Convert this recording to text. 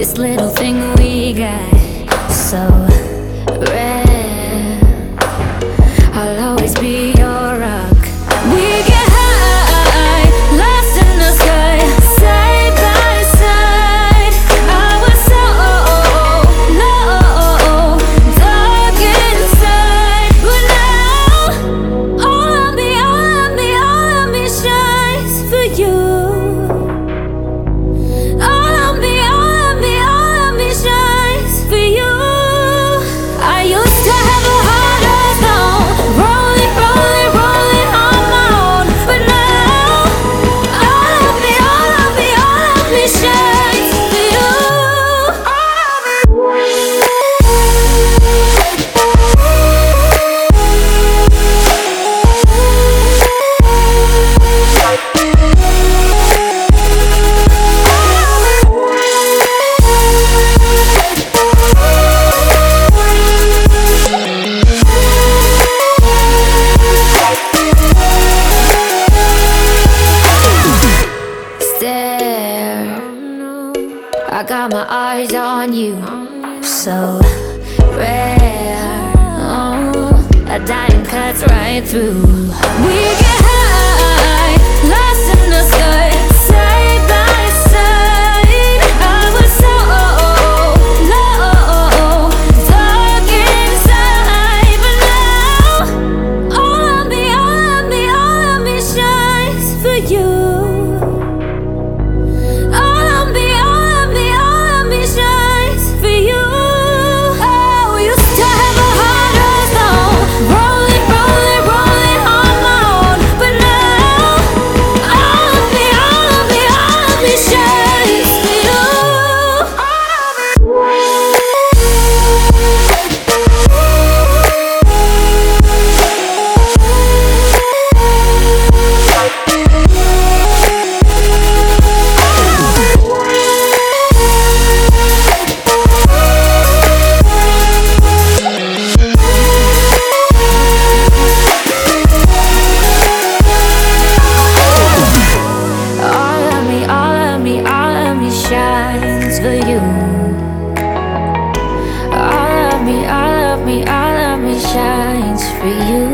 This little thing we got, so rare. I'll always be your rock. We get high, lost in the sky, side by side. I was so low, dark inside, but now all of me shines for you. I got my eyes on you, so rare. Oh, a dime cuts right through. We get high, lost in the sky, side by side. I was so low, dark inside, but now all of me shines for you. Shines for you. All of me shines for you.